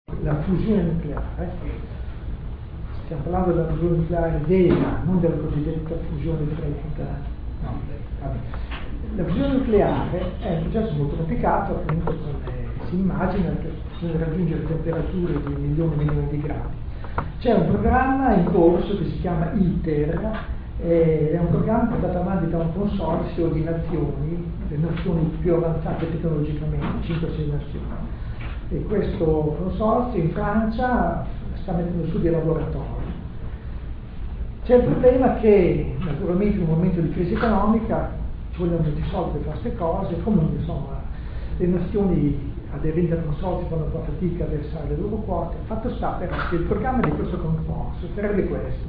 La fusione nucleare, stiamo parlando della fusione nucleare vera, non della cosiddetta fusione fredda. No, vabbè. La fusione nucleare è un processo molto complicato, appunto, si immagina che bisogna raggiungere temperature di milioni di gradi. C'è un programma in corso che si chiama ITER, è un programma portato avanti da un consorzio di nazioni, le nazioni più avanzate tecnologicamente, 5-6 nazioni. E questo consorzio in Francia sta mettendo su dei laboratori. C'è il problema che naturalmente in un momento di crisi economica ci vogliono molti soldi per fare queste cose, comunque insomma le nazioni aderenti al consorzio fanno un po' fatica a versare le loro quote. Fatto sta però che il programma di questo consorzio sarebbe questo.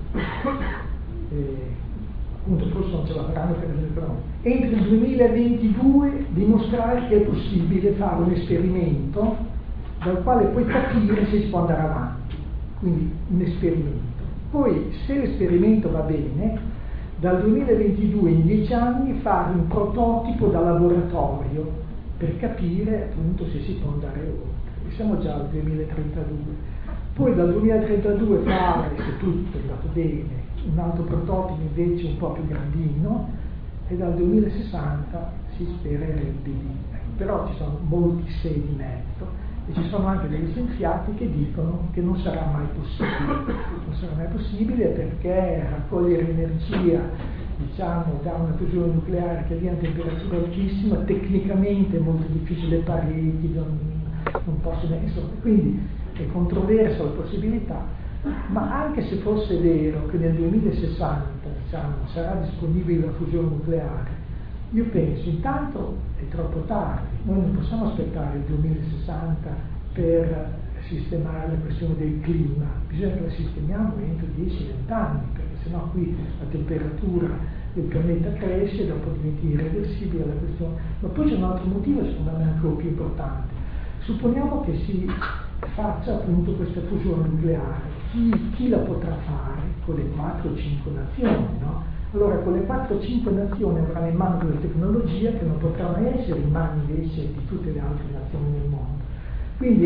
Appunto forse non ce la faranno per esempio, entro il 2022 dimostrare che è possibile fare un esperimento dal quale puoi capire se si può andare avanti, quindi un esperimento. Poi se l'esperimento va bene, dal 2022 in 10 anni fare un prototipo da laboratorio per capire appunto se si può andare oltre. E siamo già al 2032. Poi dal 2032 fare, se tutto è andato bene, un altro prototipo invece un po' più grandino, e dal 2060 si spererebbe di. Però ci sono molti se di mezzo. E ci sono anche degli scienziati che dicono che non sarà mai possibile. Non sarà mai possibile perché raccogliere energia, diciamo, da una fusione nucleare che avviene a temperatura altissima, tecnicamente è molto difficile, pareti non possono essere. Quindi è controversa la possibilità, ma anche se fosse vero che nel 2060, diciamo, sarà disponibile la fusione nucleare, io penso, intanto è troppo tardi, noi non possiamo aspettare il 2060 per sistemare la questione del clima, bisogna che la sistemiamo entro 10-20 anni, perché sennò qui la temperatura del pianeta cresce e dopo diventa irreversibile la questione. Ma poi c'è un altro motivo, secondo me ancora più importante. Supponiamo che si faccia appunto questa fusione nucleare, chi la potrà fare con le 4 o 5 nazioni, no? Allora con le 4-5 nazioni avranno in mano quella tecnologia che non potranno essere in mano invece di tutte le altre nazioni del mondo. Quindi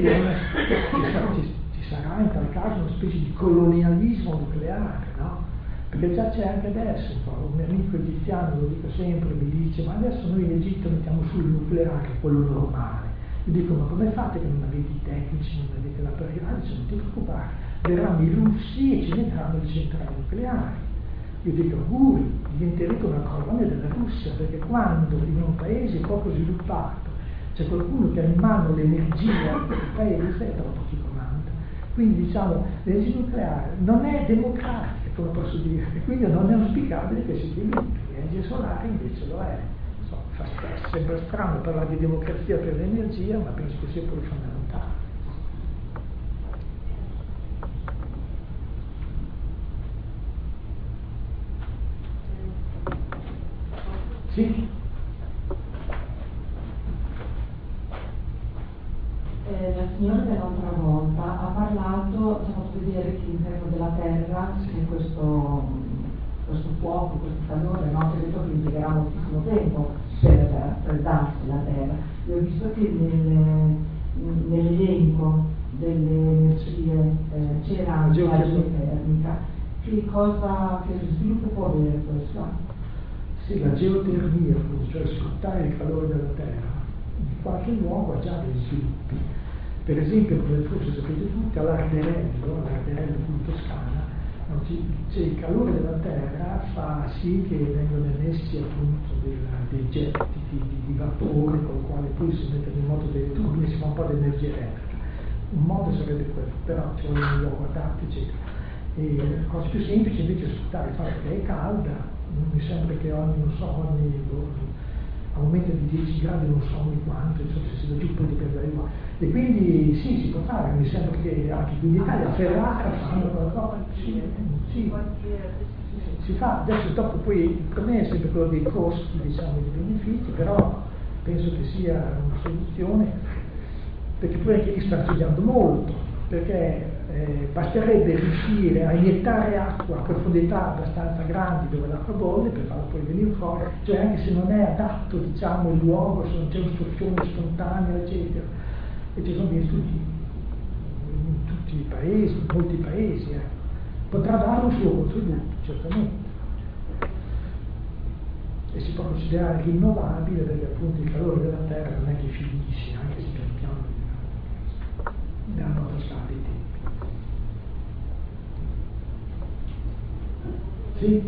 ci sarà in tal caso una specie di colonialismo nucleare, no? Perché già c'è anche adesso, un mio amico egiziano, lo dico sempre, mi dice ma adesso noi in Egitto mettiamo su il nucleare, quello normale. Io dico ma come fate che non avete i tecnici, non avete l'apparecchiaggio? Non ti preoccupare, verranno i russi e ci metteranno le centrali nucleari. Io dico auguri, diventerete una colonia della Russia, perché quando in un paese poco sviluppato c'è qualcuno che ha in mano l'energia del paese, dopo chi comanda. Quindi diciamo, l'energia nucleare non è democratica, come posso dire, e quindi non è auspicabile che si sviluppi. L'energia solare invece lo è. Sembra strano parlare di democrazia per l'energia, ma penso che sia poi fondamentale. Sì? La signora dell'altra volta ha parlato, ci ha fatto vedere che l'interno della Terra, in questo fuoco, questo calore, no? Che ha detto che impiegherà moltissimo tempo per freddarsi la Terra. Io ho visto che nell'elenco delle energie c'era anche la geotermica. Che sviluppo può avere questo? Sì, la geotermia, cioè sfruttare il calore della Terra, in qualche luogo ha già dei sviluppi. Per esempio, come forse sapete tutti, all'Arderello qui in Toscana, il calore della Terra fa sì che vengano emessi appunto dei getti di vapore con il quale poi si mettono in moto delle turbine, si fa un po' di energia elettrica. Un modo sarebbe quello, però ci vuole un luogo adatto, eccetera. E la cosa più semplice invece è sfruttare il fatto che è calda. Mi sembra che ogni aumento di 10 gradi, non so ogni quanto, insomma, se si va giù poi dipende da qua. E quindi sì, si può fare, mi sembra che anche qui in Italia a Ferrara fanno qualcosa, si fa. Adesso dopo poi il problema è sempre quello dei costi, diciamo, dei benefici, però penso che sia una soluzione, perché poi anche lì sta studiando molto, perché basterebbe riuscire a iniettare acqua a profondità abbastanza grandi dove l'acqua bolle per farla poi venire fuori, cioè anche se non è adatto, diciamo, il luogo, se non c'è un soffione spontaneo, eccetera. E ci sono degli studi paesi, in molti paesi, potrà dare un suo contributo, certamente. E si può considerare rinnovabile perché appunto il calore della terra non è che finisce, anche se pian piano danno passare i tempi. Sì?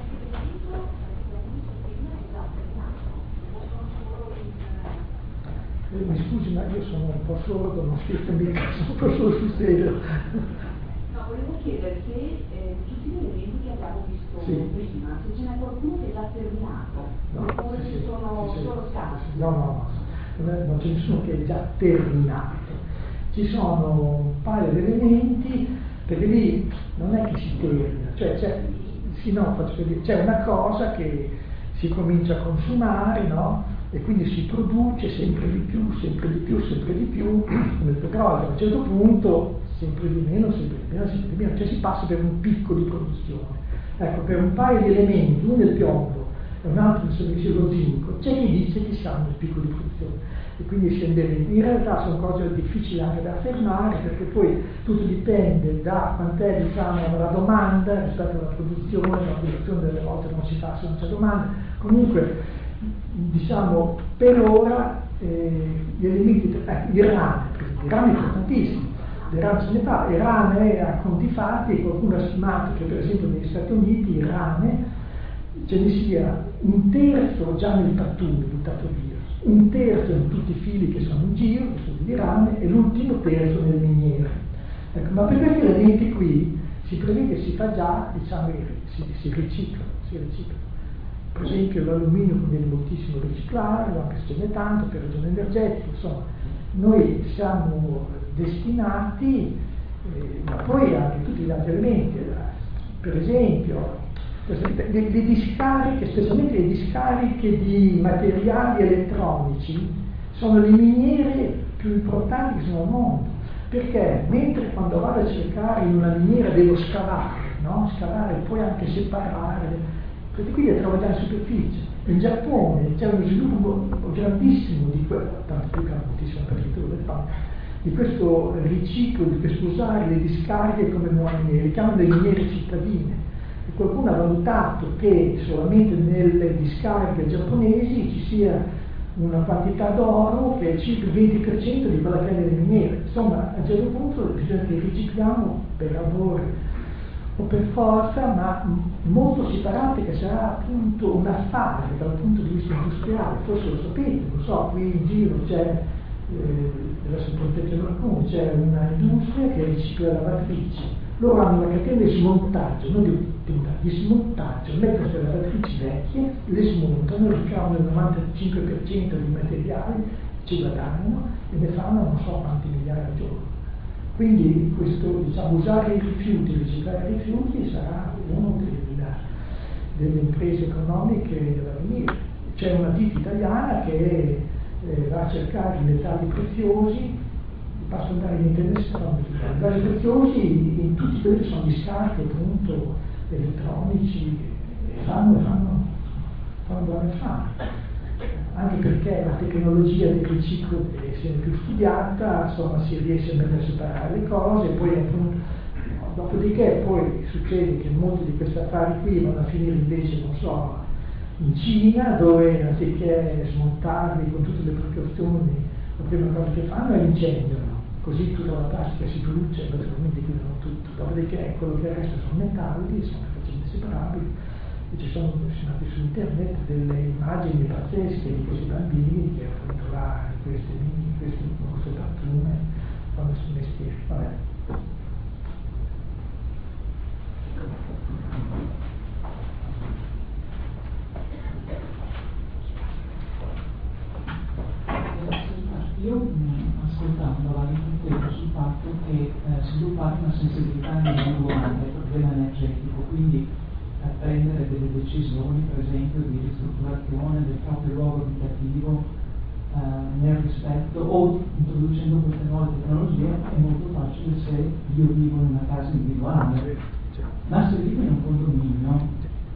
Mi scusi, ma io sono un po' sordo, non scherzo mica, sono un po' sordo sul serio. No, volevo chiedere se tutti gli elementi che abbiamo visto prima, se ce n'è qualcuno che è già terminato, oppure ci sono solo scarsi. No, non c'è nessuno che è già terminato. Ci sono un paio di elementi, perché lì non è che si termina, c'è una cosa che si comincia a consumare, no? E quindi si produce sempre di più, come il petrolio. A un certo punto sempre di meno, cioè si passa per un picco di produzione. Ecco, per un paio di elementi, uno è il piombo e un altro è lo zinco, c'è chi dice che siamo nel picco di produzione e quindi scenderemo. In realtà sono cose difficili anche da affermare, perché poi tutto dipende da quant'è la domanda rispetto alla produzione. La produzione delle volte non si fa se non c'è domanda. Comunque per ora gli elementi, il rame è importantissimo. Il rame se ne parla, il rame a conti fatti, qualcuno ha stimato che per esempio negli Stati Uniti il rame ce ne sia un terzo già nel pattume buttato via, un terzo in tutti i fili che sono in giro, che sono di rame, e l'ultimo terzo nelle miniere. Ecco, ma per questi elementi qui si prevede che si fa già, si ricicla. Per esempio l'alluminio conviene moltissimo riciclarlo, anche se ce n'è tanto per ragioni energetiche, insomma, noi siamo destinati, ma poi anche tutti gli altri elementi, per esempio, le discariche, specialmente le discariche di materiali elettronici, sono le miniere più importanti che sono al mondo, perché mentre quando vado a cercare in una miniera devo scavare, no? Scavare e poi anche separare, questi qui le trovo già in superficie. In Giappone c'è uno sviluppo grandissimo di tanto più grandissimo di questo riciclo, di questo usare le discariche come nuove miniere, li chiamano le miniere cittadine. E qualcuno ha valutato che solamente nelle discariche giapponesi ci sia una quantità d'oro che è circa il 20% di quella che è nelle miniere. Insomma, a un certo punto bisogna che ricicliamo per lavoro o per forza, ma molto separate, che sarà appunto un affare dal punto di vista industriale. Forse lo sapete, non so, qui in giro c'è, adesso protegge qualcuno, c'è una industria che ricicla lavatrici. Loro hanno una catena di smontaggio, non di smontaggio, mettono le lavatrici vecchie, le smontano, ricavano il 95% di materiali, ci guadagnano e ne fanno non so quanti miliardi al giorno. Quindi questo, usare i rifiuti, riciclare i rifiuti sarà una delle imprese economiche dell'avvenire. C'è una ditta italiana che va a cercare i metalli preziosi, basta andare in internet, i metalli preziosi in tutti quelli che sono gli scarti appunto elettronici, e fanno buone fame. Anche perché la tecnologia del riciclo deve essere più studiata, insomma si riesce a separare le cose, poi appunto, dopodiché poi succede che molti di questi affari qui vanno a finire invece, non so, in Cina, dove anziché smontarli con tutte le precauzioni, la prima cosa che fanno è incendiano, così tutta la plastica si brucia e praticamente chiudono tutto. Dopodiché quello che resta sono metalli, sono facilmente separabili. E ci sono menzionati su internet delle immagini pazzesche di questi bambini che appunto là in questo pattume fanno questo mestiere. Vabbè. Io ascoltando avevo riflettuto sul fatto che sviluppare una sensibilità individuale al problema energetico, quindi a prendere delle decisioni, per esempio, di ristrutturazione del proprio luogo abitativo nel rispetto, o introducendo queste nuove tecnologie, è molto facile se io vivo in una casa individuale. Ma se vivo in un condominio,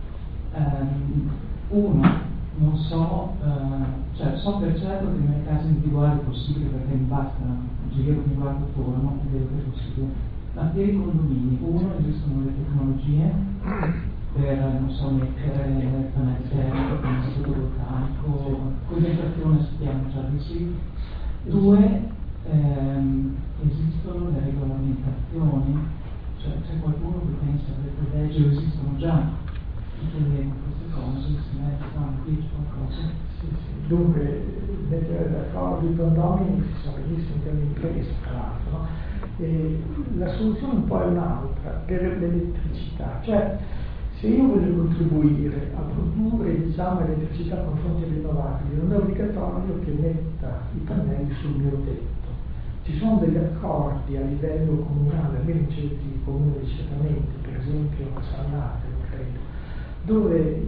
non so, so per certo che nelle case individuali è possibile, perché mi basta un giro che mi guardo attorno e vedo che è possibile. Ma per i condomini, esistono le tecnologie per, non so, mettere pannelli termici, fotovoltaico, condensazione sappiamo già di sì. 2, esistono le regolamentazioni, cioè c'è qualcuno che pensa che le leggi esistono già, chiedendo queste cose, si mettono qui c'è qualcosa. Sì. Dunque, mettere d'accordo i condomini si sa benissimo che è un'impresa, tra l'altro, no? La soluzione un po' è un'altra, per l'elettricità, cioè se io voglio contribuire a produrre elettricità con fonti rinnovabili, non è obbligatorio che metta i pannelli sul mio tetto. Ci sono degli accordi a livello comunale, almeno in certi comuni certamente, per esempio a Sannate, credo, dove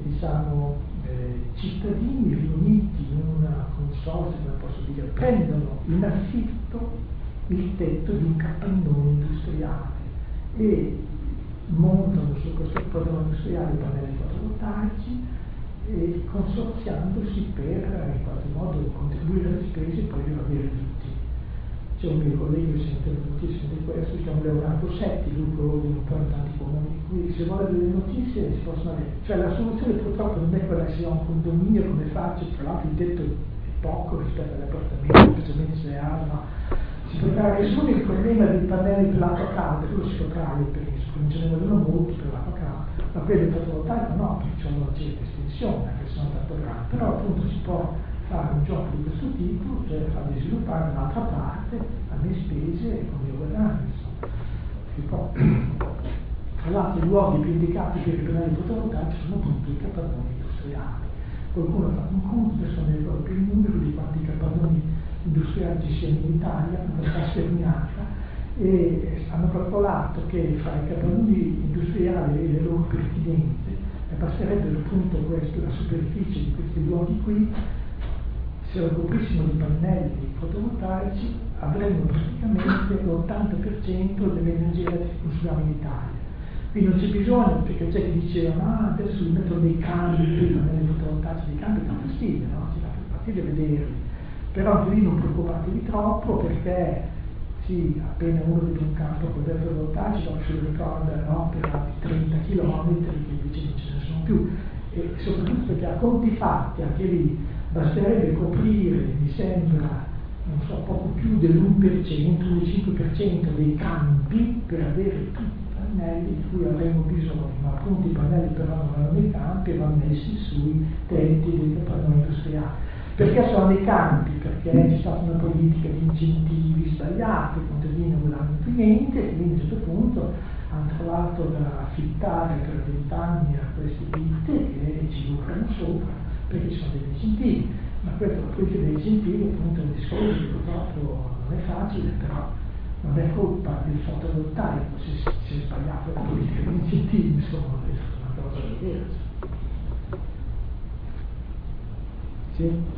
cittadini riuniti in una consorzio, come posso dire, prendono in affitto il tetto di un capannone industriale e montano su questo capannone industriale pannelli fotovoltaici e consorziandosi per in qualche modo contribuire alle spese e poi avere tutti. C'è un mio collega che si è interrogutissimo di questo, si chiama Leonardo Setti, lui conosce un po' in tanti comuni qui, se vuole delle notizie si possono avere. Cioè la soluzione purtroppo non è quella se ho un condominio come faccio, tra l'altro il tetto è poco rispetto agli appartamenti, specialmente se hanno. Si potrà risolvere il problema dei pannelli per l'acqua calda, quello si potrà, io penso, non ce ne vogliono molto per l'acqua calda, ma quello fotovoltaico no, perché c'è una certa estensione, che sono tanto grandi, però appunto si può fare un gioco di questo tipo, cioè farli sviluppare un'altra parte a mie spese e con mio guadagno, insomma. Tra l'altro i luoghi più indicati per i pannelli fotovoltaici sono appunto i capannoni industriali. Qualcuno ha fatto un conto, adesso non ricordo più il numero di quanti capannoni industriali ci siano in Italia, una realtà sterminata, e hanno calcolato che fra i capannoni industriali e le loro pertinenze basterebbe appunto la superficie di questi luoghi qui. Se lo coprissimo di pannelli fotovoltaici avremmo praticamente l'80% dell'energia che consumiamo in Italia. Quindi non c'è bisogno, perché c'è chi diceva adesso mi mettono dei cambi per i pannelli fotovoltaici, dei cambi da fastidio, no? Si dà fastidio vederli. Però lì non preoccupatevi troppo perché sì, appena uno vede un campo con dei fotovoltaici dopo se lo ricorda, no? Per altri 30 km che invece non ce ne sono più. E soprattutto perché a conti fatti anche lì basterebbe coprire, mi sembra, non so, poco più dell'1%, del 5% dei campi per avere tutti i pannelli di cui avremmo bisogno, ma appunto i pannelli però non vanno nei campi e vanno messi sui tetti dei capannoni industriali. Perché sono nei campi? Perché c'è stata una politica di incentivi sbagliati, i contadini non volevano più niente, e quindi a un certo punto hanno trovato da affittare per 20 anni a queste ditte che ci lucrano sopra, perché ci sono degli incentivi, ma questo politica degli incentivi appunto è un discorso che purtroppo non è facile, però non è colpa del fotovoltaico se è sbagliato la politica degli incentivi, insomma, è una cosa diversa. Sì?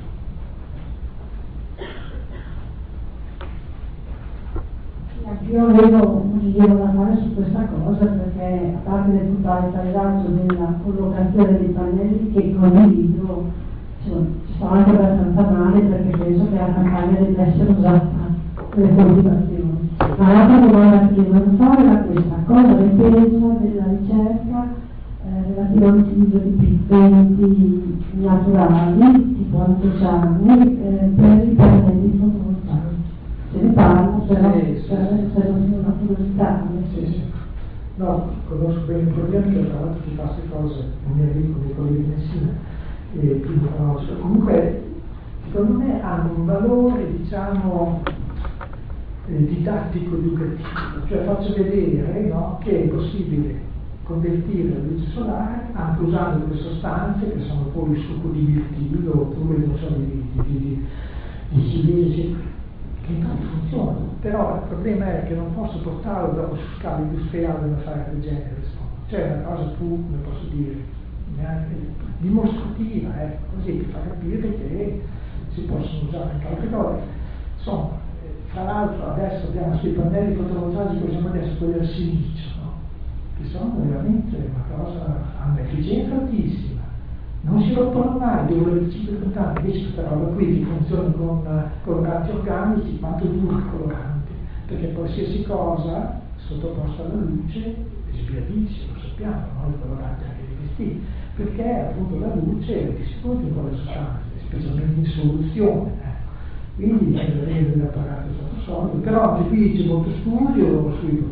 Io avevo un rilievo da fare su questa cosa perché, a parte del totalitarismo della collocazione dei pannelli che condivido, ci sto anche abbastanza male perché penso che la campagna debba essere usata per le coltivazioni. Ma l'altra domanda che voglio fare era questa: cosa ne pensa della ricerca relativa all'utilizzo di pigmenti naturali, tipo antociani, per i pannelli fotovoltaici? Se ne parla, però serve una curiosità. Sì. No, conosco bene il problema, che tra l'altro ci fa queste cose, un mio amico, dei colleghi di Messina, e più conosco. Comunque, secondo me hanno un valore, diciamo, didattico-educativo, cioè faccio vedere, no, che è possibile convertire la luce solare anche usando delle sostanze che sono poi il succo di mirtillo oppure non so di ciliegie, che intanto funzionano, però il problema è che non posso portarlo dopo su scala industriale una fare del genere, cioè una cosa più, come posso dire, neanche dimostrativa, così per far capire che si possono usare anche altre cose. Insomma, tra l'altro adesso abbiamo sui pannelli fotovoltaici che usiamo adesso quelli al silicio, no? Che sono veramente una cosa, hanno un'efficienza altissima. Non si rompono mai, devono avere 50 anni, invece questa roba qui che funziona con coloranti organici, quanto dura il colorante? Perché qualsiasi cosa sottoposto alla luce è sbiadissimo, lo sappiamo, no? Il colorante anche dei vestiti, perché appunto la luce distrugge un po' le sostanze, specialmente in soluzione. Quindi bisogna avere dell'apparato sottosolido, però anche qui c'è molto studio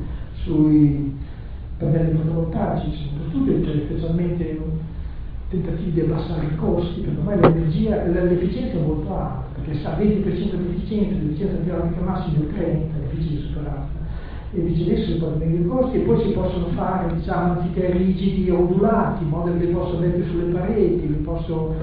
sui pannelli fotovoltaici, c'è molto studio, c'è specialmente tentativi di abbassare i costi, perché ormai l'efficienza è molto alta, perché sa 20% di efficienza teorica massima è 30%, l'efficienza superata. E adesso si possono mettere i costi e poi si possono fare, diciamo, anziché rigidi ondulati, in modo che li posso mettere sulle pareti, li posso,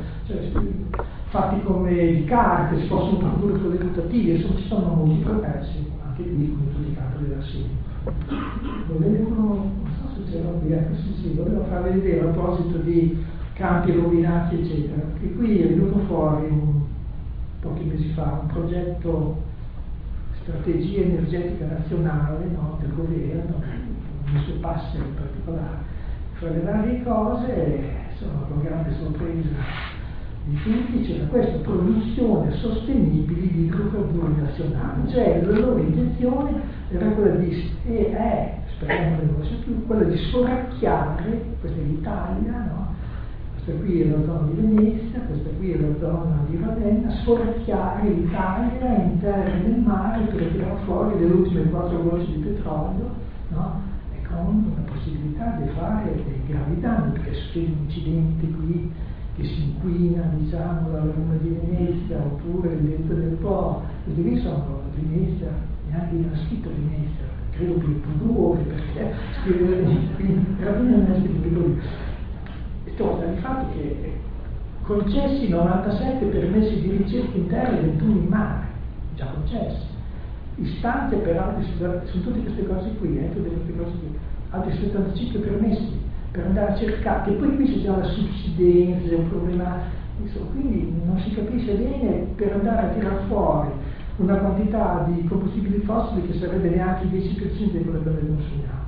fatti come di carte, si possono produrre con le rotative, insomma ci sono molti progressi, anche qui come tutti i campi della scienza. Non so se c'era qui, volevo farvi vedere a proposito di campi rovinati eccetera, che qui è venuto fuori pochi mesi fa un progetto strategia energetica nazionale, no, del governo, nei suoi passi in particolare. Fra le varie cose, insomma, con grande sorpresa di tutti, c'era questa produzione sostenibile di idrocarburi nazionali, cioè la loro intenzione era quella di, speriamo che non sia più, quella di sforacchiare, questa è l'Italia, no? Questa qui è la zona di Venezia, questa qui è la zona di Ravenna, sforacchiare l'Italia in terra e nel mare per tirare fuori le ultime 4 gocce di petrolio, no? E con la possibilità di fare dei gravi danni, perché succede un incidente qui che si inquina, diciamo, la laguna di Venezia, oppure il vento del Po, questi qui sono Venezia, neanche io ho scritto Venezia, credo che il pudore, perché scrivere qui, Ravenna non è scritto più. Il fatto che concessi 97 permessi di ricerca in terra e 21 in mare, già concessi, istante per altri, sono tutte queste cose qui, tutte queste cose qui, altri 75 permessi per andare a cercare, che poi qui c'è già la subsidenza, un problema, insomma, quindi non si capisce bene per andare a tirare fuori una quantità di combustibili fossili che sarebbe neanche il 10% di quello che noi consumiamo,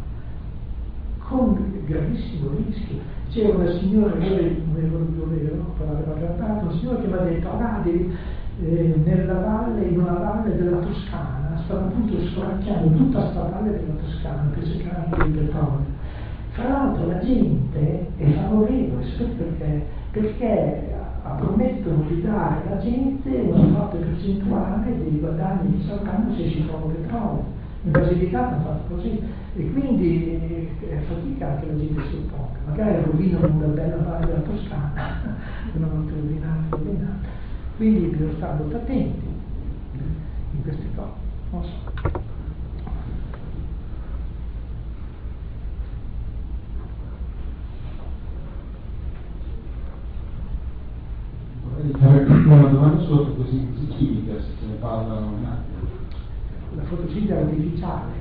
con gravissimo rischio. C'era una signora, non aveva trattato, una signora che mi ha detto, guardi, nella valle, in una valle della Toscana, stavano appunto sforacchiando tutta questa valle della Toscana per cercare anche il petrolio. Fra l'altro la gente è favorevole, perché promettono di dare alla gente una forte percentuale dei guadagni che sapranno se si trova petrolio. In Basilicata hanno fatto così e quindi fatica anche la gente si opponga, magari rovinano una bella valle della Toscana, una volta rovinata. Quindi bisogna stare molto attenti in queste cose, non so. Vorrei fare una domanda sulla fotosintesi chimica, se ce ne parlano un attimo. La fotosintesi artificiale.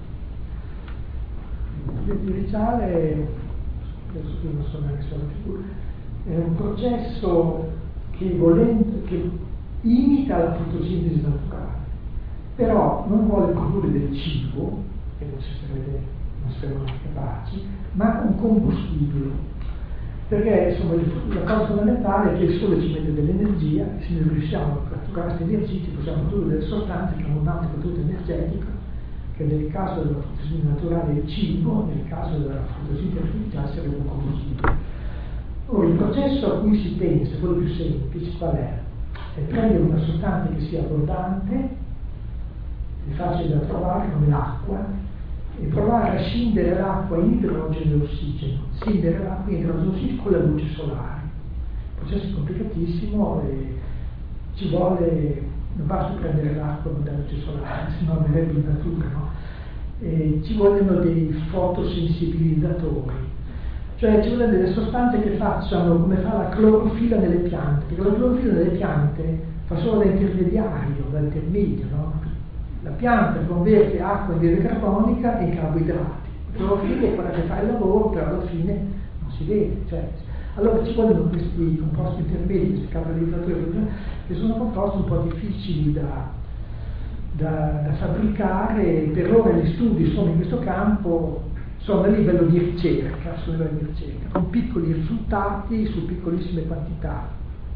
L'artificiale, adesso qui non so neanche se la figura, è un processo che imita la fotosintesi naturale, però non vuole produrre del cibo, che non sarebbero capaci, ma un combustibile. Perché insomma, la cosa fondamentale è che il Sole ci mette dell'energia e se noi riusciamo a catturare questa energia ci possiamo produrre delle sostanze che hanno un alto contenuto energetico, che nel caso della fotosintesi naturale è il cibo, nel caso della fotosintesi artificiale sarebbe un combustibile. Ora, il processo a cui si pensa, quello più semplice, qual è? È prendere una sostanza che sia abbondante, è facile da trovare come l'acqua, e provare a scindere l'acqua in idrogeno e ossigeno, scindere l'acqua in idrogeno e ossigeno con la luce solare. Il processo è complicatissimo e ci vuole, non basta prendere l'acqua con la luce solare, se no verrebbe in natura, no? E ci vogliono dei fotosensibilizzatori, cioè ci vogliono delle sostanze che facciano come fa la clorofilla nelle piante, perché la clorofilla nelle piante fa solo da intermediario, da intermedio, no? La pianta converte acqua in anidride carbonica e in carboidrati. La clorofilla è quella che fa il lavoro, però alla fine non si vede. Cioè, allora ci vogliono questi composti intermedi, questi catalizzatori, che sono composti un po' difficili da fabbricare. Per ora gli studi sono in questo campo, sono a livello di ricerca, con piccoli risultati su piccolissime quantità.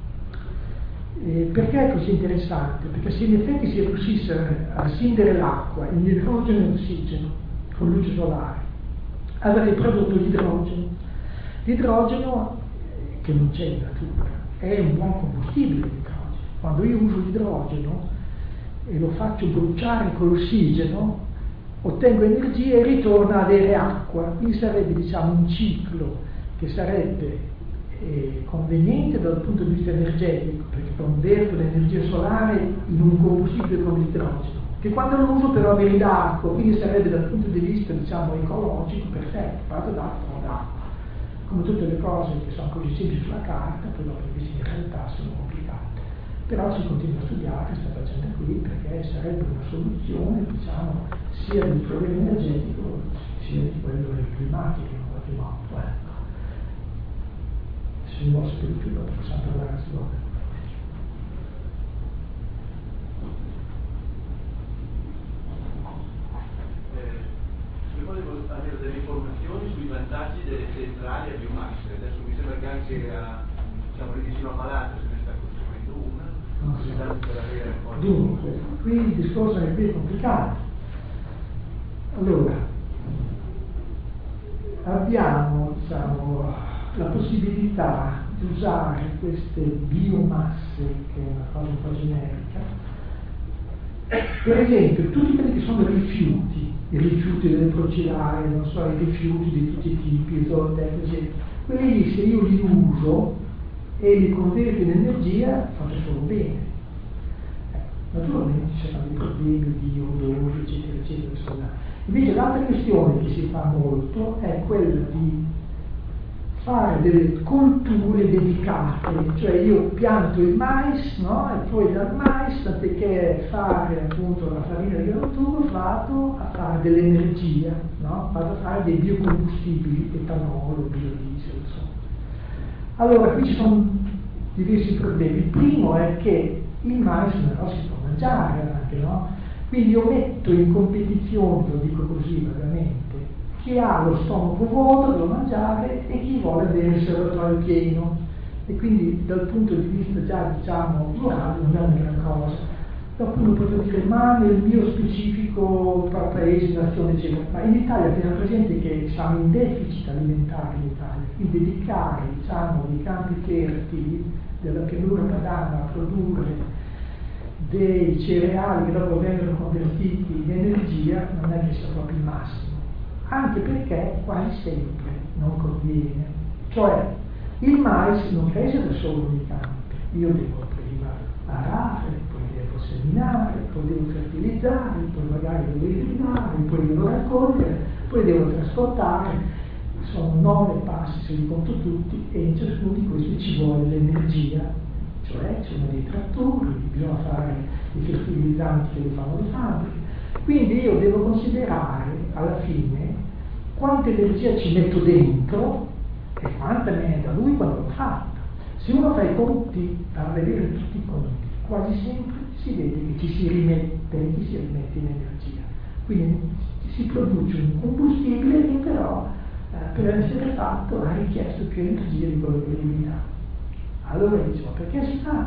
Perché è così interessante? Perché se in effetti si riuscisse a scindere l'acqua in idrogeno e ossigeno con luce solare, avrei prodotto l'idrogeno. L'idrogeno, che non c'è in natura, è un buon combustibile l'idrogeno. Quando io uso l'idrogeno e lo faccio bruciare con l'ossigeno, ottengo energia e ritorna ad avere acqua. Quindi sarebbe, diciamo, un ciclo che sarebbe conveniente dal punto di vista energetico, perché converto l'energia solare in un combustibile come l'idrogeno, che quando lo uso però mi ridà acqua, quindi sarebbe dal punto di vista, diciamo, ecologico perfetto, parto d'acqua o d'acqua. Come tutte le cose che sono così semplici sulla carta, poi dopo invece in realtà sono complicate. Però si continua a studiare questa faccenda qui, perché sarebbe una soluzione, diciamo, sia del problema energetico sia di quello climatico in qualche modo. Ecco. Se non so più, dopo possiamo parlare a scuola. Volevo avere delle informazioni sui vantaggi delle centrali a biomasse. Adesso mi sembra che anche vicino a Malato se ne sta costruendo una. Dunque, qui il discorso è più complicato. Allora, abbiamo, diciamo, la possibilità di usare queste biomasse, che è una cosa un po' generica. Per esempio, tutti quelli che sono rifiuti, i rifiuti delle procedure, non so, i rifiuti di tutti i tipi, zootecnici, eccetera, quelli lì se io li uso e li converto in energia, faccio solo bene. Naturalmente ci saranno dei problemi di odori, eccetera, eccetera, insomma. Invece l'altra questione che si fa molto è quella di fare delle colture dedicate, cioè io pianto il mais, no? E poi dal mais, anziché fare appunto la farina di grano vado a fare dell'energia, no? Vado a fare dei biocombustibili, etanolo, biodiesel, insomma. Allora qui ci sono diversi problemi. Il primo è che il mais non si può mangiare anche, no? Quindi io metto in competizione, lo dico così vagamente, chi ha lo stomaco vuoto da mangiare e chi vuole avere il serbatoio pieno, e quindi dal punto di vista già, diciamo, morale non è una gran cosa. Dopo uno potrà dire, ma nel mio specifico paese, nazione, eccetera, ma in Italia teniamo presente che siamo in deficit alimentare in Italia, quindi dedicare, diciamo, dei campi fertili della pianura padana a produrre dei cereali che dopo vengono convertiti in energia non è che sia proprio il massimo. Anche perché quasi sempre non conviene. Cioè, il mais non cresce da solo nei campi. Io devo prima arare, poi devo seminare, poi devo fertilizzare, poi magari devo irrigare, poi devo raccogliere, poi devo trasportare. Sono 9 passi, se li conto tutti, e in ciascuno di questi ci vuole l'energia. Cioè, ci sono dei trattori, bisogna fare i fertilizzanti che li fanno le fabbriche. Quindi io devo considerare alla fine quanta energia ci metto dentro e quanta me ne da lui quando l'ho fatta. Se uno fa i conti, a vedere tutti i conti, quasi sempre si vede che ci si rimette in energia. Quindi si produce un combustibile che però per essere fatto ha richiesto più energia di quello che elimina. Allora dicevo, perché si fa?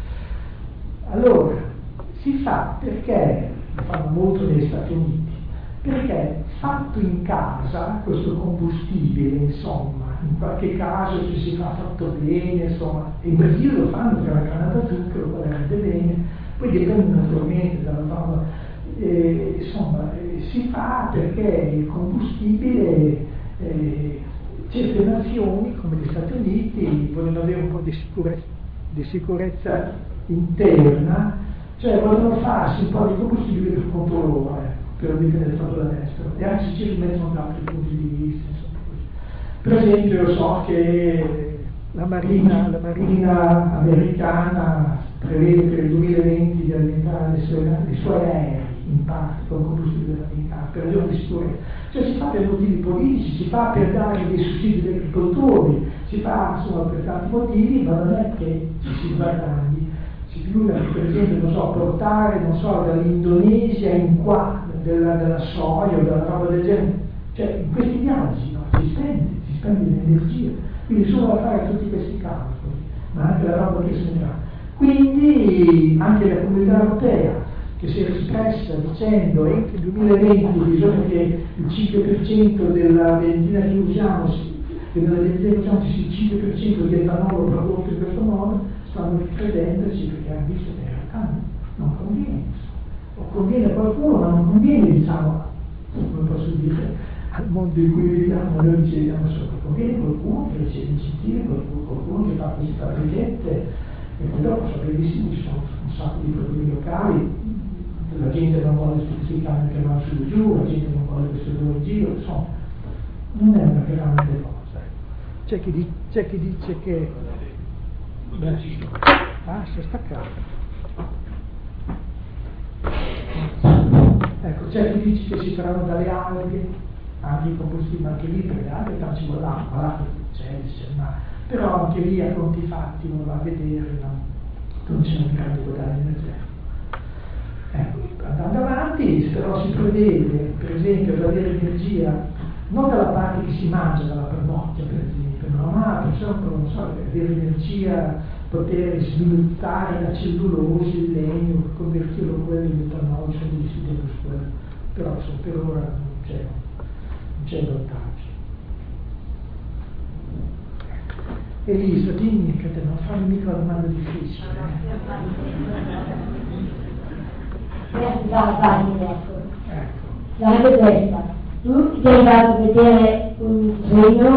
Allora, si fa perché lo fanno molto negli Stati Uniti, perché fatto in casa questo combustibile, insomma, in qualche caso se si fa fatto bene, insomma, e in Brasile lo fanno per la canna da zucchero, quella rende bene, poi dipende naturalmente dalla forma, insomma, si fa perché il combustibile, certe nazioni come gli Stati Uniti vogliono avere un po' di sicurezza interna, cioè vogliono farsi un po' di combustibile per conto loro, per dipendere proprio dall'estero, e anche se ci rimettono da altri punti di vista, insomma, così. Per esempio io so che la marina americana prevede per il 2020 di alimentare i suoi aerei in parte con combustibile americano per ragioni di sicurezza, cioè si fa per motivi politici, si fa per dare dei sussidi agli agricoltori, si fa insomma per tanti motivi, ma non è che ci si guadagni. Si figura che per esempio, non so, portare, non so, dall'Indonesia in qua della soia o della roba del genere, cioè in questi viaggi no, si spende l'energia, quindi solo a fare tutti questi calcoli, ma anche la roba che se ne fa. Quindi anche la Comunità Europea, che si era espressa dicendo entro il 2020 bisogna che il 5% della benzina che usiamo, nella benzina che usiamo ci sia il 5% di etanolo prodotto in questo modo, stanno credendoci perché hanno visto che in realtà non conviene. O conviene a qualcuno, ma non conviene, diciamo, come posso dire, al mondo in cui viviamo, noi riceviamo solo, conviene qualcuno che riceve incentivi, qualcuno che fa queste targhette, e poi dopo so benissimo ci sono un sacco di problemi locali, la gente non vuole questi camion che vanno su e giù, la gente non vuole questo due in giro, insomma, non è una grande cosa. C'è chi dice che... Beh, si è staccato. Ecco, c'è chi dice che si faranno dalle alghe, anche i combustibili, anche lì per le alghe ci vuole l'acqua, ma però anche lì a conti fatti uno va a vedere, non c'è un grande guadagno energetico. Ecco, andando avanti, però si prevede, per esempio, per avere energia, non dalla parte che si mangia, dalla pernocchia, per esempio, no, ma non so, per avere energia, poter sviluppare la cellulosi, il legno, convertirlo quello in etanolo, sono degli studi su quello, però per ora non c'è vantaggio. Elisa, dimmi che te non fammi mica una domanda difficile. Ecco. Sarebbe questa. Tu ti hai fatto vedere un segno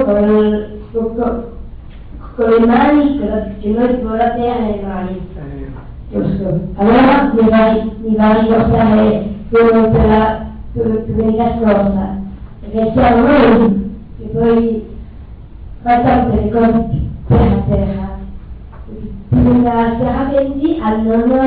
con le mani, che noi con la terra nelle mani. Giusto. Allora mi va a dimostrare quello per la domenica scorsa, perché siamo noi che poi facciamo delle cose per la terra. Bisogna stare attenti a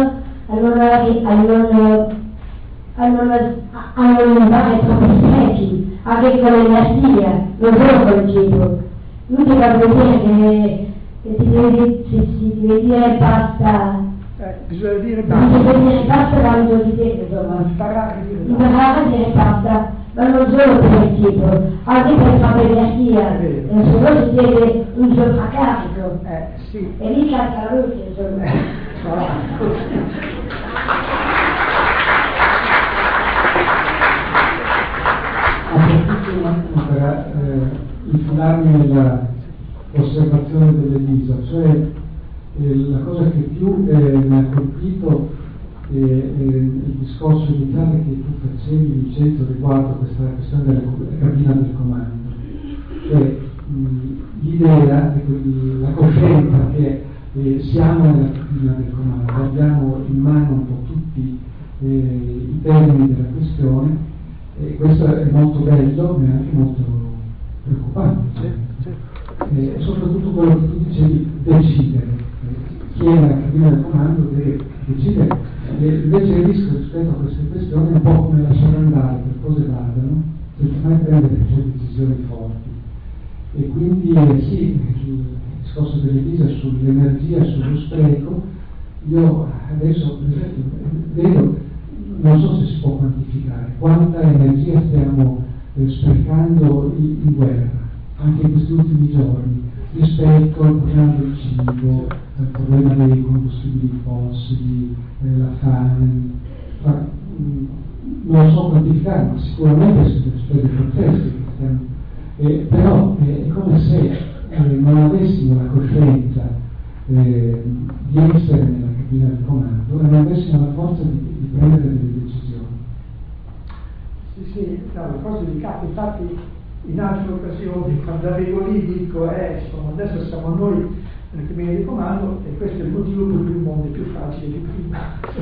non fare troppi sprechi, anche con l'energia, non solo con il cibo. Lui ti fa vedere che si deve dire basta. Bisogna dire basta quando di tempo, insomma. Imparare a dire basta, ma non solo per il cibo, anche per fare l'energia. Se no si chiede un sovraccarico. Sì. E lì salta la luce, insomma. Approfitto un attimo per infilarmi nella osservazione dell'Elisa, cioè la cosa che più mi ha colpito è il discorso iniziale che tu facevi, Vincenzo, riguardo questa questione della cabina del comando. Cioè l'idea, la coscienza che siamo nella cabina del comando, abbiamo in mano un po' tutti i termini della questione. E questo è molto bello, ma è anche molto preoccupante. Soprattutto quello che tu dicevi, decidere. Chi è nella cabina del comando deve decidere. Invece il rischio rispetto a queste questioni è un po' come lasciare andare, per cose vadano, senza mai prendere decisioni forti. E quindi sì, il discorso dell'Elisa sull'energia, sullo spreco, io adesso per esempio vedo, non so se si può quantificare quanta energia stiamo sprecando in guerra, anche in questi ultimi giorni, rispetto al problema del cibo, al problema dei combustibili fossili, la fame. Non lo so quantificare, ma sicuramente si spese pazzesche. Però è come se non avessimo la coscienza di essere nella cabina del comando e non avessimo la forza di prendere delle decisioni. Sì, no, le cose di capo, infatti in altre occasioni quando arrivo lì dico adesso siamo noi nella cabina di comando e questo è il motivo per cui il mondo è più facile di prima.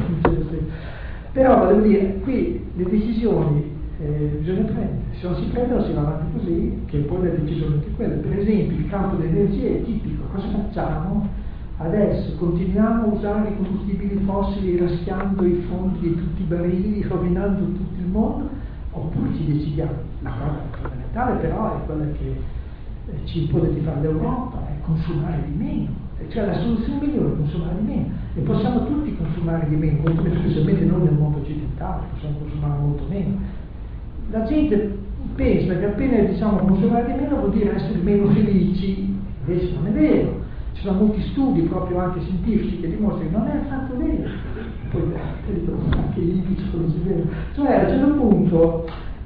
Però volevo dire, qui le decisioni bisogna prendere, se non si prendono si va avanti così, che poi le decisioni anche quelle. Per esempio il campo dell'energia è tipico, cosa facciamo? Adesso continuiamo a usare i combustibili fossili raschiando i fondi di tutti i barili, rovinando tutto il mondo, oppure ci decidiamo. La cosa fondamentale però è quella che ci impone di fare l'Europa, è consumare di meno, cioè la soluzione migliore è consumare di meno, e possiamo tutti consumare di meno, specialmente noi nel mondo occidentale, possiamo consumare molto meno. La gente pensa che appena diciamo consumare di meno vuol dire essere meno felici, invece non è vero. Ci sono molti studi, proprio anche scientifici, che dimostrano che non è affatto vero. poi anche i piccoli si vedono. Cioè a un certo punto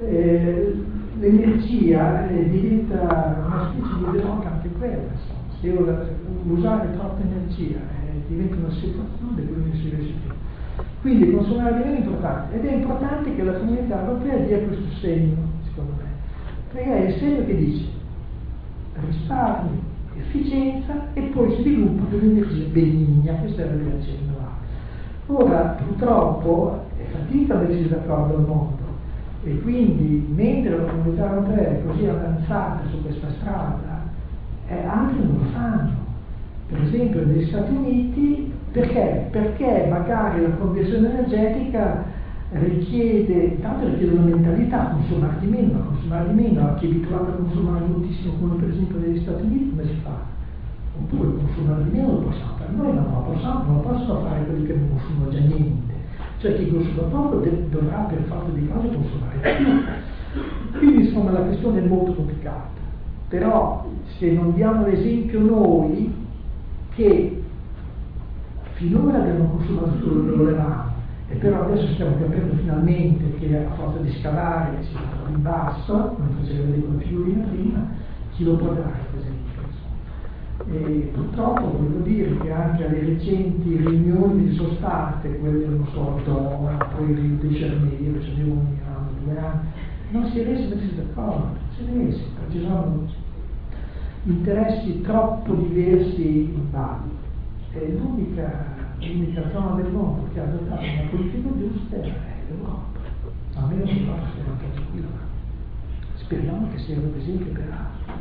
l'energia diventa una specie di droga anche quella, se usare troppa energia diventa una situazione di cui non si riesce più. Quindi consumare di meno è importante, ed è importante che la comunità europea dia questo segno, secondo me, perché è il segno che dice risparmio, efficienza e poi sviluppo dell'energia benigna. Questa era l'agenda. Ora purtroppo è fatica a mettersi d'accordo al mondo, e quindi mentre la comunità europea è così avanzata su questa strada, altri non lo fanno. Per esempio negli Stati Uniti, perché? Perché magari la conversione energetica richiede una mentalità, consumare di meno, a chi è abituato a consumare moltissimo, come per esempio negli Stati Uniti, come si fa? Oppure consumare di meno lo possiamo fare noi, non lo possono fare quelli che non consumano già niente. Cioè chi consuma poco dovrà per forza di cose consumare di più. Quindi insomma la questione è molto complicata, però se non diamo l'esempio noi che finora abbiamo consumato tutto quello che volevamo, e però adesso stiamo capendo finalmente che a forza di scalare si va in basso, non faceva vedere come figurina prima, chi lo può dare per esempio. E purtroppo voglio dire che anche alle recenti riunioni che sono state, quelle non so, poi Rio de Janeiro, ce ne un anno, 2 anni, non si riesce a mettersi d'accordo, si riesce, perché ci sono interessi troppo diversi in ballo. E l'unica zona del mondo che ha adottato una politica giusta è l'Europa. Almeno l'Europa si è anche tranquilla. Speriamo che sia un esempio per altri.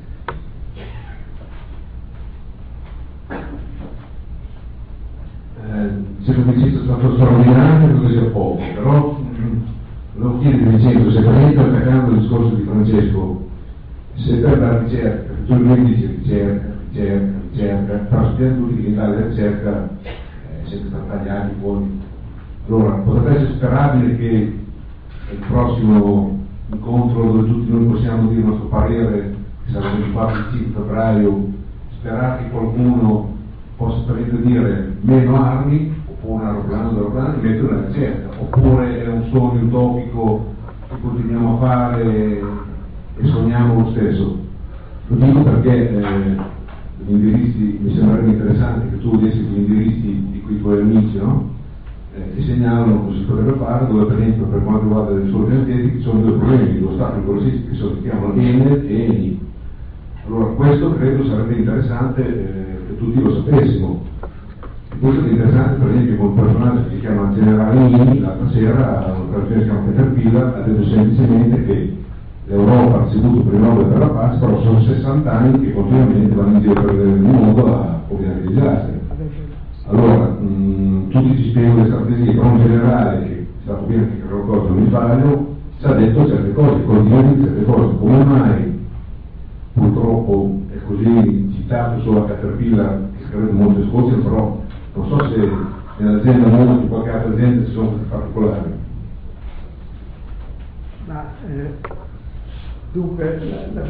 Secondo me è stato straordinario, credo sia poco, però lo chiede dicendo, se praticamente attaccando il discorso di Francesco, se per la ricerca, perché tu lui dici ricerca, però sappiamo tutti che in Italia la ricerca è sempre stata tagliati fuori. Allora, potrebbe essere sperabile che il prossimo incontro dove tutti noi possiamo dire il nostro parere, che sarà il 25 febbraio, sperare che qualcuno possa per dire meno armi, oppure un aeroplano, mettere una ricerca, oppure è un sogno utopico che continuiamo a fare e sogniamo lo stesso. Lo dico perché gli indirizzi, mi sembrerebbe interessante che tu dessi gli indirizzi di quei tuoi amici, no? Ti segnalano come si potrebbe fare, dove per esempio per quanto riguarda le risorse energetiche sono 2 problemi, lo Stato grossista che si chiamano Enel e Eni. Allora questo credo sarebbe interessante che tutti lo sapessimo. Questo è interessante per esempio con un personaggio che si chiama Generale Eni, l'altra sera un'operazione che si chiama Caterpillar ha detto semplicemente che l'Europa ha ricevuto il premio Nobel per la pace, però sono 60 anni che continuamente vanno in giro per il mondo a combinare i disastri. Allora, tutti ci spiegano le strategie, però un generale che sa bene che qualcosa non mi sbaglio, ci ha detto certe cose, continua certe cose, come mai purtroppo è così citato solo a Caterpillar, che credo molte cose, però non so se nell'azienda nuova di qualche altra azienda ci sono questi particolari. Ma dunque,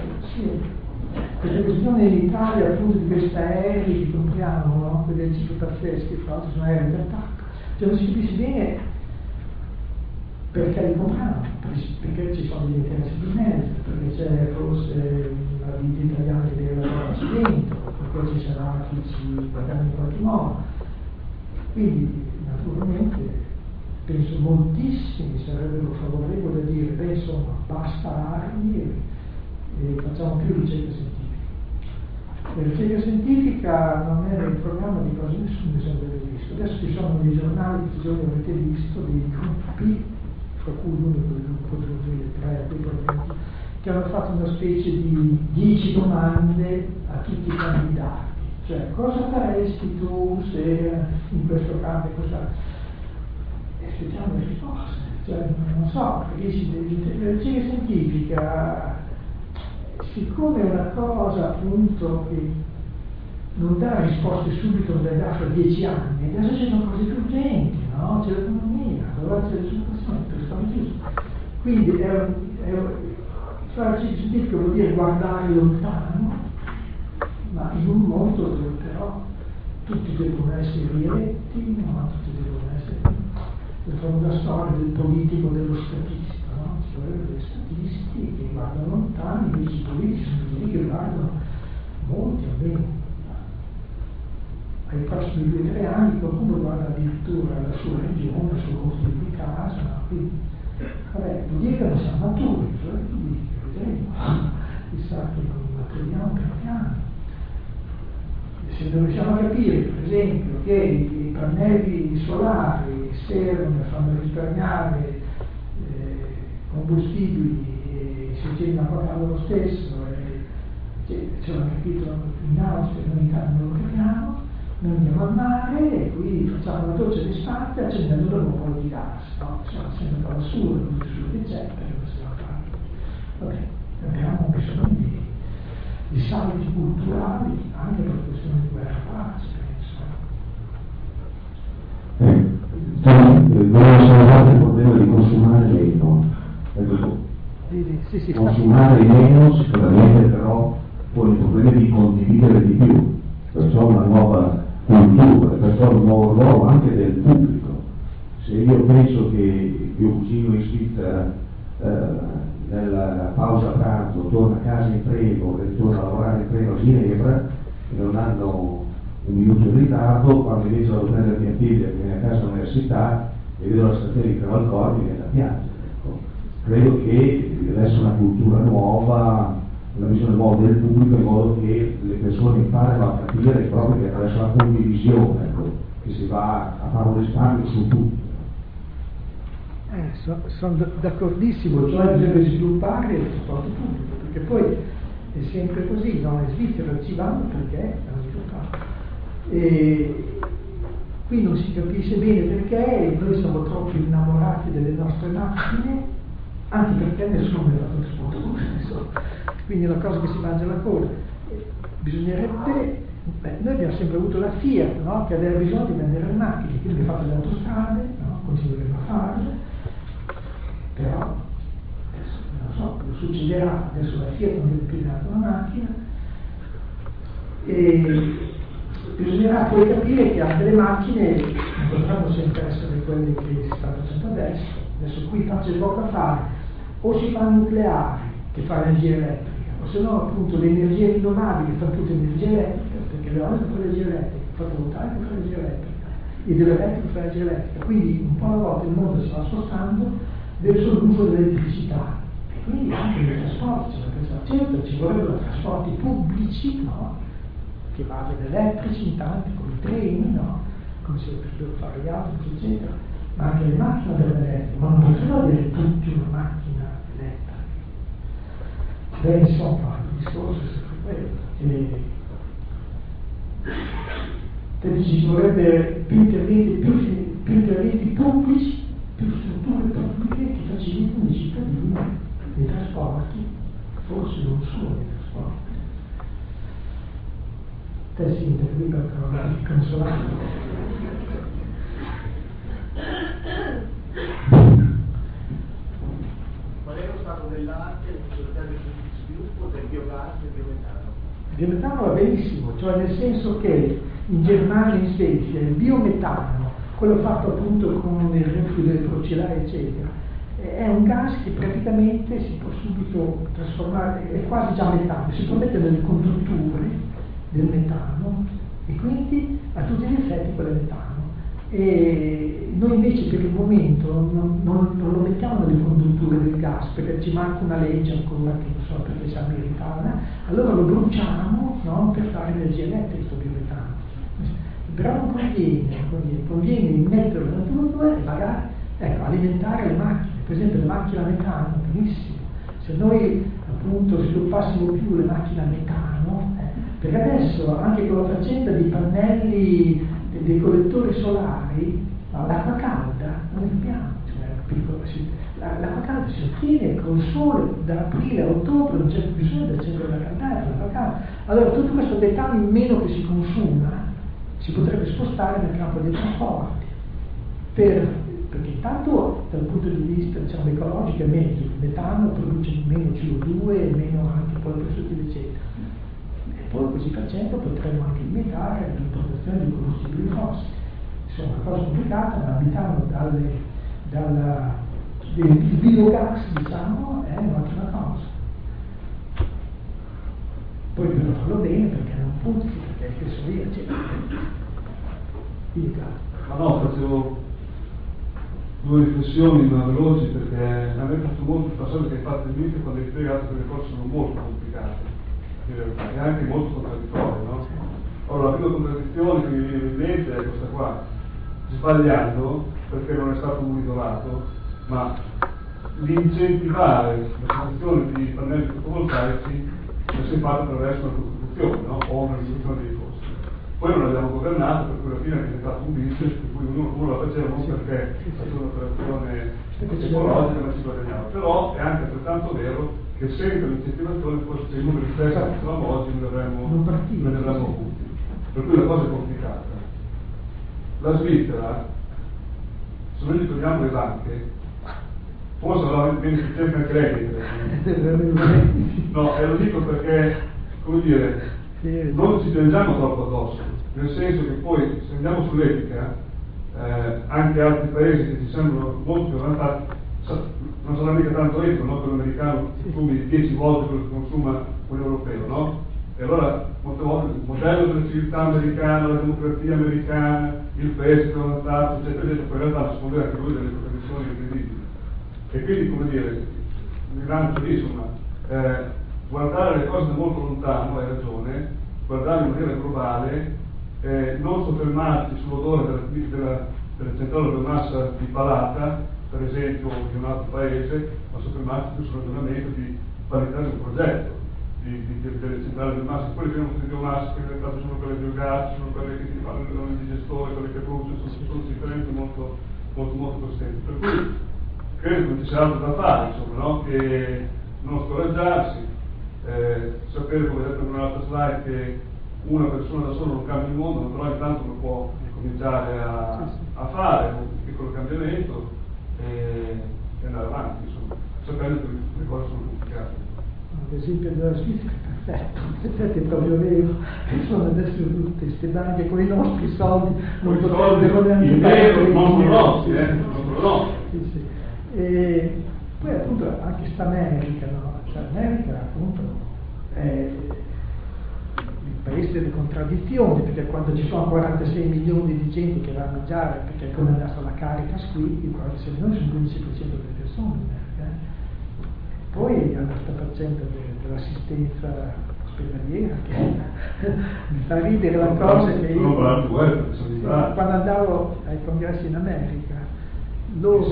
la questione in Italia appunto di questi aerei che compriamo, no? Quelle cifre pazzesche, fra l'altro sono aerei d'attacco, cioè non si capisce bene perché li compriamo, perché ci sono degli interessi di mezzo, perché c'è forse la vita italiana che deve lavorarci dentro, perché ci sarà chi ci guadagna in qualche modo. Quindi naturalmente penso moltissimi sarebbero favorevoli a dire beh insomma basta armi e facciamo più ricerca scientifica. La ricerca scientifica non è nel programma di quasi nessuno, mi sembra di visto. Adesso ci sono dei giornali che ci avete visto, dei gruppi, fra cui l'unico del gruppo delle 3, quei presenti, che hanno fatto una specie di 10 domande a tutti i candidati. Cioè, cosa faresti tu se in questo campo e questa... E aspettiamo le risposte. Cioè, non so, perché la ricerca scientifica, siccome è una cosa appunto che non dà risposte subito, non le dà fra 10 anni, adesso ci sono cose più urgenti, no? C'è l'economia, allora c'è l'educazione, per stare giusto. Quindi fare ricerca scientifica vuol dire guardare lontano, ma in un mondo dove però tutti devono essere rieletti, no? Tutti devono essere la famosa storia del politico dello statista, no? Cioè degli statisti che guardano lontano, invece i politici sono quelli che guardano molti almeno. Ai prossimi 2 o 3 anni qualcuno guarda addirittura la sua regione, il suo costo di casa, no? Quindi, vabbè, vuol dire che non siamo maturi, cioè vedremo, chissà che non maturiamo piano piano. Se non riusciamo a capire, per esempio, che i pannelli solari servono a far risparmiare combustibili e si accendano a casa lo stesso, ce l'hanno capito in Austria, noi in Italia non lo capiamo, noi andiamo al mare e qui facciamo una doccia d'estate accendendo un po' di gas, no? Insomma, sembra un po' assurdo, non so che c'è, perché possiamo farlo. Vabbè, abbiamo bisogno di salti culturali anche per questioni di guerra pace, penso. Dobbiamo solvare il problema di consumare meno. Sì, consumare meno sicuramente, però poi il problema di condividere di più, perciò una nuova cultura, perciò un nuovo ruolo anche del pubblico. Se io penso che mio cugino in Svizzera nella pausa pranzo torna a casa in treno e torna a lavorare in treno a Ginevra e non hanno un minuto in ritardo, quando invece vado a prendermi a piedi e viene a casa all'università e vedo la stazione di Cavalcor mi viene da piangere. Ecco. Credo che deve essere una cultura nuova, una visione nuova del pubblico, in modo che le persone imparino a capire proprio che attraverso la condivisione, ecco, che si va a fare un risparmio su tutti. Sono d'accordissimo, cioè bisogna sviluppare il trasporto pubblico, perché poi è sempre così, no? In Svizzera ci vanno perché hanno sviluppato. E qui non si capisce bene perché noi siamo troppo innamorati delle nostre macchine, anche perché nessuno mi ha fatto il trasporto pubblico, quindi è una cosa che si mangia la coda. Bisognerebbe, noi abbiamo sempre avuto la Fiat, no? Che aveva bisogno di vendere le macchine, quindi ha fatto le autostrade, no? Continueremo a farle. Però adesso non so cosa succederà, adesso la Fiat non deve più dare una macchina e bisognerà poi capire che anche le macchine non potranno sempre essere quelle che si stanno facendo adesso qui c'è poco da fare, o si fa nucleare che fa energia elettrica, o se no appunto le energie rinnovabili che fanno tutte energia elettrica, perché l'eolico fa energia elettrica, il fotovoltaico fa energia elettrica, l'idroelettrico fa energia elettrica, quindi un po' alla volta il mondo si sta spostando verso l'uso dell'elettricità e quindi anche nei trasporti, certo ci vorrebbero trasporti pubblici, no? Che vadano elettrici intanto con i treni, no? Come si potrebbero fare gli autobus eccetera, ma anche le macchine elettriche, ma non possiamo avere tutti una macchina elettrica. Beh, insomma, il discorso è sempre quello. Te dici ci vorrebbe più interventi pubblici, più strutture pubbliche che facilitano i cittadini nei trasporti, forse non solo nei trasporti. Te si interviene per il consolato. Qual è lo stato dell'arte nel sviluppo del biogas e del biometano? Il biometano va benissimo, cioè nel senso che in Germania e in Svezia il biometano, quello fatto appunto con il reflusso delle procellari eccetera, è un gas che praticamente si può subito trasformare, è quasi già metano, si può mettere nelle condutture del metano e quindi a tutti gli effetti quello è metano. E noi invece per il momento non lo mettiamo nelle condutture del gas perché ci manca una legge ancora che non so perché sia americana, allora lo bruciamo, no? Per fare energia elettrica questo biometano. Però non conviene immetterlo nella conduttura e magari alimentare le macchine, per esempio le macchine a metano, benissimo. Se noi appunto sviluppassimo più le macchine a metano, perché adesso anche con la faccenda dei pannelli, dei collettori solari, no, l'acqua calda non abbiamo, l'acqua calda si ottiene col sole da aprile a ottobre, non c'è più bisogno di accendere la caldera, l'acqua calda. Allora tutto questo metano in meno che si consuma si potrebbe spostare nel campo dei trasporti, perché intanto dal punto di vista diciamo, ecologico è meglio, il metano produce meno CO2 e meno anche poi eccetera. E poi così facendo potremmo anche limitare l'importazione di combustibili fossili. Insomma, una cosa complicata, ma abitando il biogas, diciamo, è un'ottima cosa. Poi bisogna farlo bene perché non puzzi, perché che so io, Ma no, facevo due riflessioni ma veloci, perché a me piace molto il passaggio che hai fatto all'inizio quando hai spiegato che le cose sono molto complicate in realtà e anche molto contraddittorie, no? Allora la prima contraddizione che mi viene in mente è questa qua: sbagliando perché non è stato monitorato, ma l'incentivare la costruzione di pannelli fotovoltaici si è fatto attraverso una costruzione, no? O una riduzione dei costi. Poi non l'abbiamo governato, per cui alla fine è diventato un business per cui uno la faceva non perché faceva un'operazione ecologica ma ci guadagnava. Però è anche altrettanto vero che senza l'incentivazione forse se i numeri stessi che troviamo oggi non ne avremmo avuti. Per cui la cosa è complicata. La Svizzera, se noi gli togliamo le banche, forse avrà meno efficienza anche lei. No, e lo dico perché, come dire, non ci piangiamo troppo addosso, nel senso che poi se andiamo sull'etica, anche altri paesi che ci sembrano molto più avanzati, non sarà mica tanto etico, no? Per un americano consumi 10 volte quello che consuma un europeo, no? E allora molte volte il modello della civiltà americana, la democrazia americana, il paese più avanzato, eccetera, eccetera, poi in realtà rispondeva anche lui delle condizioni incredibili. E quindi, come dire, mi lancio lì, insomma, guardare le cose da molto lontano, hai ragione, guardare in maniera globale, non soffermarci sull'odore della centrale biomassa di Palata, per esempio, di un altro paese, ma soffermarci più sul ragionamento di qualità di un progetto, delle centrali biomassa. Poi le biomasse che in realtà sono quelle biogas, sono quelle che si fanno nel digestore, quelle che producono, sono differenze molto consistenti. Per cui credo che non ci sia altro da fare, insomma, no? Che non scoraggiarsi, sapere, come detto in un'altra slide, che una persona da sola non cambia il mondo, però intanto lo può cominciare a fare un piccolo cambiamento e andare avanti, insomma, sapendo che le cose sono complicate. L'esempio della Svizzera è perfetto, è proprio vero, che sono adesso tutte queste banche con i nostri soldi, non potrebbero neanche in vero, non sono nostri, non sono nostri. Sì. E poi appunto anche sta America, no? Cioè l'America appunto è il paese delle contraddizioni, perché quando ci sono 46 milioni di gente che va a mangiare, perché è come adesso la carica qui, i 46 milioni sono il 15% delle persone in America. Poi il 90% dell'assistenza ospedaliera, che mi fa ridere la cosa che io quando andavo ai congressi in America loro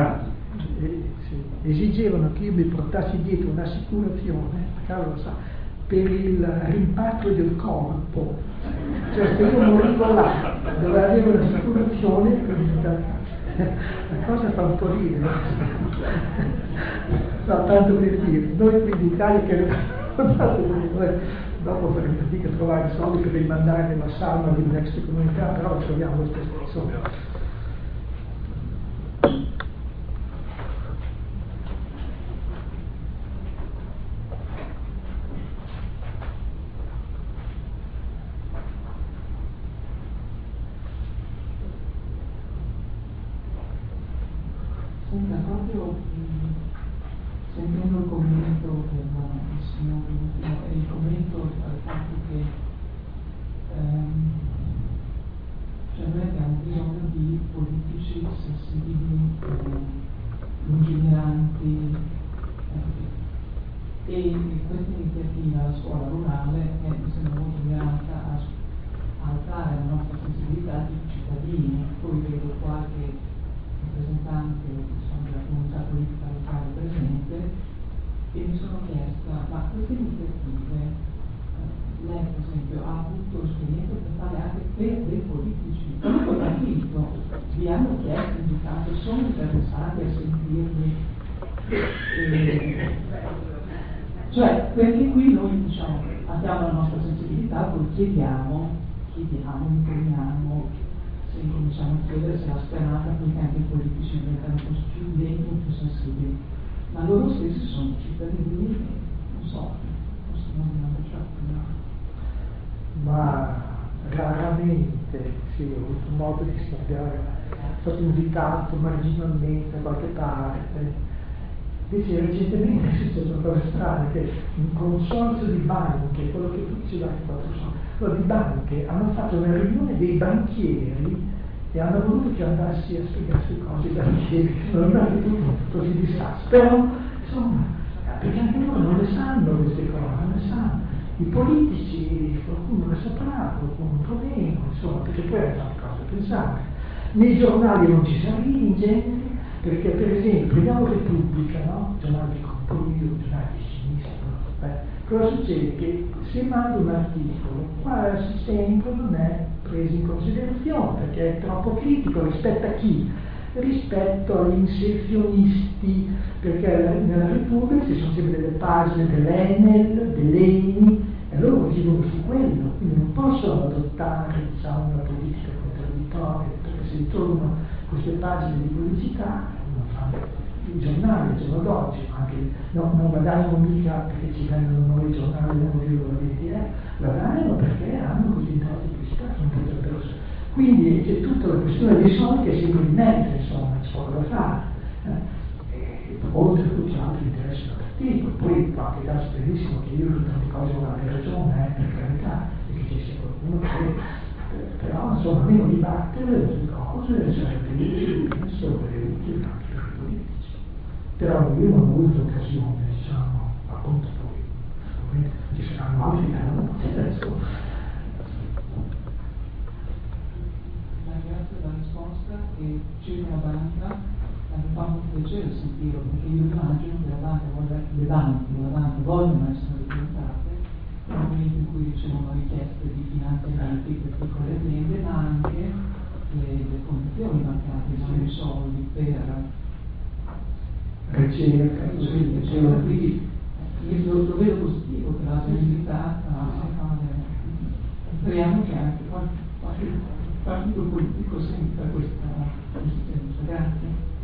esigevano che io mi portassi dietro un'assicurazione, cavolo sa, per il rimpatrio del corpo, cioè se io morivo là dovevo avere un'assicurazione per la cosa fa un po' ridere, tanto per dire, noi qui in Italia che dopo faremo fatica a trovare i soldi per rimandare la salma dell'extracomunità, però troviamo lo stesso insomma. Proprio sentendo il commento del signor Ultimo e il commento al fatto che cioè noi abbiamo bisogno di politici sensibili, lungimiranti, e questa iniziativa, la scuola rurale, mi sembra molto mirata a alzare la nostra sensibilità di cittadini. Poi vedo qualche rappresentante della comunità politica locale presente e mi sono chiesta, ma queste iniziative lei per esempio ha avuto esperienza per fare anche per dei politici, quanto partito vi hanno chiesto, indicato, sono interessati a sentirli, cioè perché qui noi diciamo abbiamo la nostra sensibilità, poi chiediamo, impegniamo, se cominciamo a chiedere se la speranza poi anche i politici diventano più degni, più sensibili, ma loro stessi sono cittadini, non so, forse non abbiamo già. sì, ho avuto modo di studiare, sono stato invitato marginalmente da qualche parte. Invece recentemente è successa una cosa strana, che un consorzio di banche, quello che tutti ci danno 400, quello di banche hanno fatto una riunione dei banchieri e hanno voluto che andassi a spiegarsi cose ai banchieri, non è tutto così disastro, però insomma, perché anche loro non le sanno queste cose, non le sanno. I politici, qualcuno ne saprà, qualcuno un po' meno, insomma, perché poi hanno tante cose da pensare. Nei giornali non ci si arriva in genere, perché per esempio, prendiamo Repubblica, no? Giornale di compromesso, giornale di sinistra, cosa succede? Che se manda un articolo, quasi sempre non è preso in considerazione, perché è troppo critico rispetto a chi? Rispetto agli inserzionisti, perché nella Repubblica ci sono sempre delle pagine dell'Enel, dell'Eni, e loro vivono su quello, quindi non possono adottare, diciamo, una politica contraddittoria, perché se ritornano queste pagine di pubblicità, non fanno i giornali, il giorno d'oggi, anche non guadagnano mica perché ci vendono nuovi giornali da 1,20 guadagnano perché hanno questi introiti di pubblicità che non potrebbero. Quindi c'è tutta la questione dei soldi che è sempre in mezzo, insomma, c'è poco da fare. Oltre a tutti gli altri interessi del partito, poi può anche darsi benissimo che io su tante cose non abbia ragione, per carità, e che ci sia qualcuno che. Però insomma almeno dibattere le cose sarebbe utile, penso, utile anche per i politici. Però io non ho avuto occasione, diciamo, appunto poi ci saranno altri che hanno adesso. Grazie per la risposta e circa la banca mi fa molto piacere sentirlo perché io immagino che la banca vogliono essere documentate nel momento in cui ricevono richieste di finanziamenti per piccole aziende, ma anche le fondazioni bancarie danno i soldi per ricerca, quindi io lo vedo positivo che l'abbiano invitata a fare. Speriamo che anche qualche partito politico senta questa esigenza. Grazie.